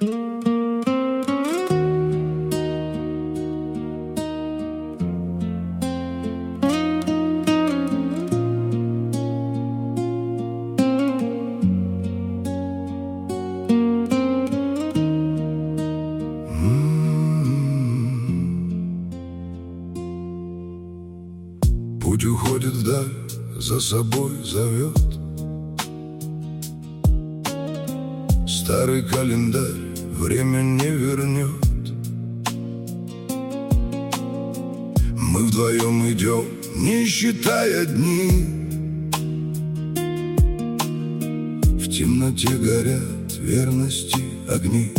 Путь уходит вдаль, за собой зовет старый календарь, время не вернет. Мы вдвоем идем, не считая дни. В темноте горят верности огни.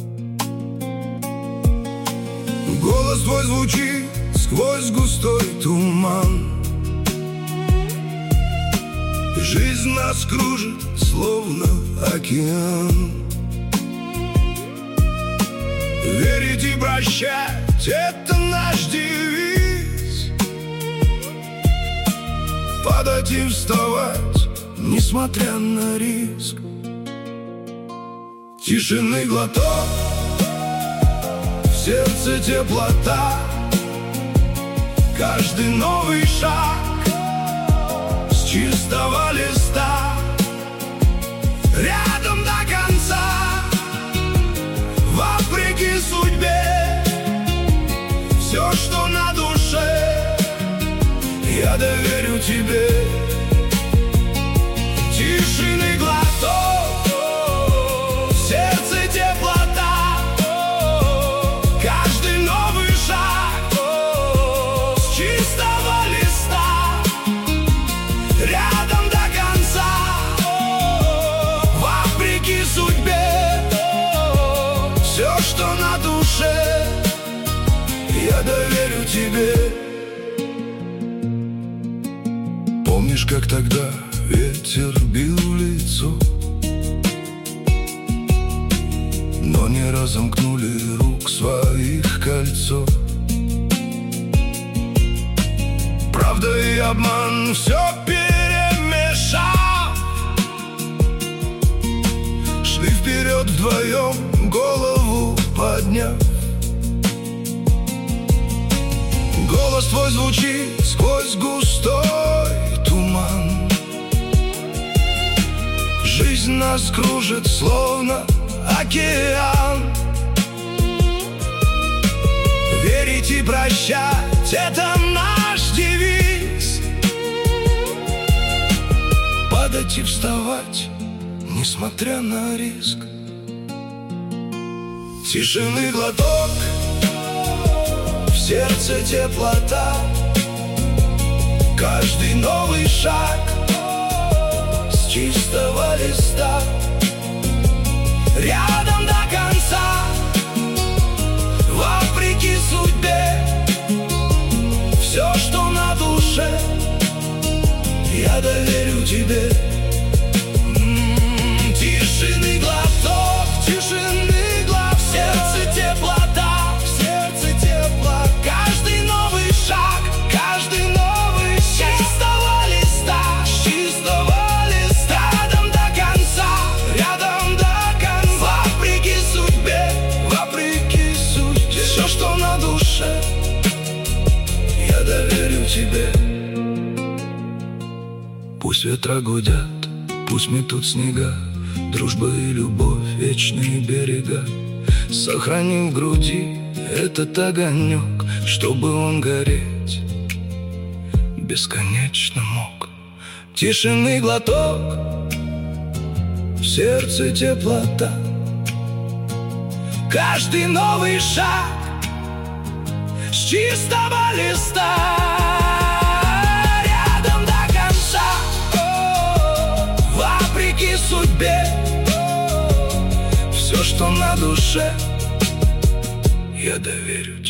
Голос твой звучит сквозь густой туман. Жизнь нас кружит, словно океан. Верить и прощать — это наш девиз. Падать и вставать, несмотря на риск. Тишины глоток, в сердце теплота. Каждый новый шаг с чистого листа. Рядом до конца, вопреки судьбе. Все, что на душе, я доверю тебе. Тишины глоток, в сердце теплота. Каждый новый шаг с чистого листа. Рядом до конца, вопреки судьбе. Все, что на душе, я доверю тебе. Помнишь, как тогда ветер бил в лицо, но не разомкнули рук своих кольцо. Правда и обман все перемешав, шли вперед вдвоем, голову подняв. Голос твой звучит сквозь густой туман. Жизнь нас кружит, словно океан. Верить и прощать — это наш девиз. Падать и вставать, несмотря на риск. Тишины глоток, в сердце теплота. Каждый новый шаг с чистого листа. Рядом до конца, вопреки судьбе. Все, что на душе, я доверю тебе. Тишины глоток, тишины глоток. В сердце теплота, в сердце тепло. Каждый новый шаг, каждый новый шаг. С чистого листа, с чистого листа. Рядом до конца, рядом до конца. Вопреки судьбе, вопреки судьбе. Все, что на душе, я доверю тебе. Пусть ветра гудят, пусть метут снега. Дружба и любовь, вечные берега. Сохрани в груди этот огонек, чтобы он гореть бесконечно мог. Тишины глоток, в сердце теплота. Каждый новый шаг с чистого листа. Рядом до конца, вопреки судьбе. Все, что на душе, я доверю